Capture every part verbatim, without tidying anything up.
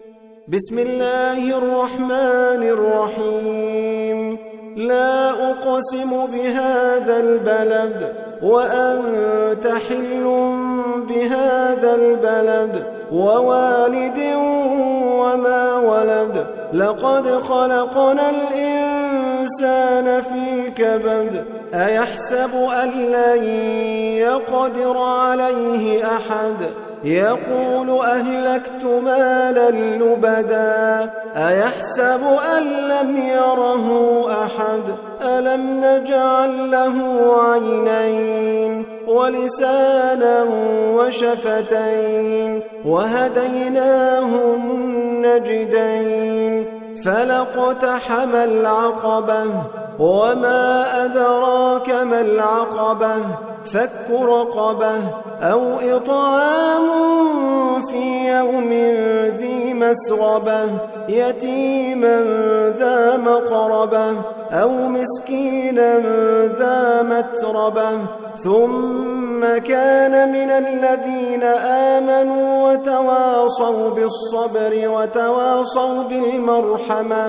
بسم الله الرحمن الرحيم لا أقسم بهذا البلد وأنت حل بهذا البلد ووالد وما ولد لقد خلقنا الإنسان في كبد أيحسب أن لن يقدر عليه أحد يقول أهلكت مالا لبدا أيحسب أن لم يره أحد ألم نجعل له عينين ولسانا وشفتين وهديناه النجدين فلاقتحم العقبة وما أدراك ما العقبة فك رقبة أو إطعام في يوم ذي مسغبة يتيما ذا مقربة أو مسكينا ذا متربة ثم كان من الذين آمنوا وتواصوا بالصبر وتواصوا بالمرحمة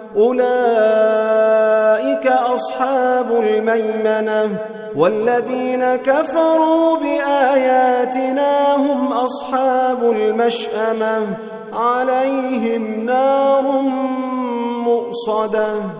أولئك أصحاب الميمنة والذين كفروا بآياتنا هم أصحاب المشأمة عليهم نار مؤصدة.